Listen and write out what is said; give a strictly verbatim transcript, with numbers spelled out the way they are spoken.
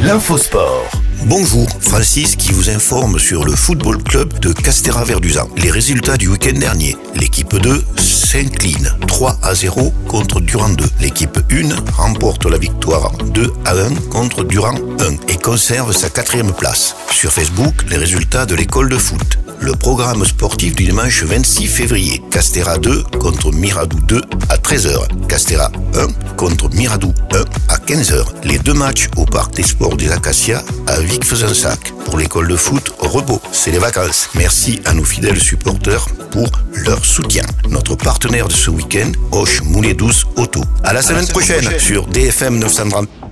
l'infosport. Bonjour, Francis qui vous informe sur le football club de Castéra-Verduzan. Les résultats du week-end dernier. L'équipe deux s'incline trois à zéro contre Durand deux. L'équipe un remporte la victoire deux à un contre Durand un et conserve sa quatrième place. Sur Facebook, les résultats de l'école de foot. Le programme sportif du dimanche vingt-six février. Castéra deux contre Miradou deux à treize heures. Castéra un contre Miradou un à quinze heures. Les deux matchs au Parc des Sports des Acacias à Vic-Fezensac. Pour l'école de foot, repos, c'est les vacances. Merci à nos fidèles supporters pour leur soutien. Notre partenaire de ce week-end, Hoche Moulet douze Auto. À la semaine prochaine sur D F M neuf cent trente.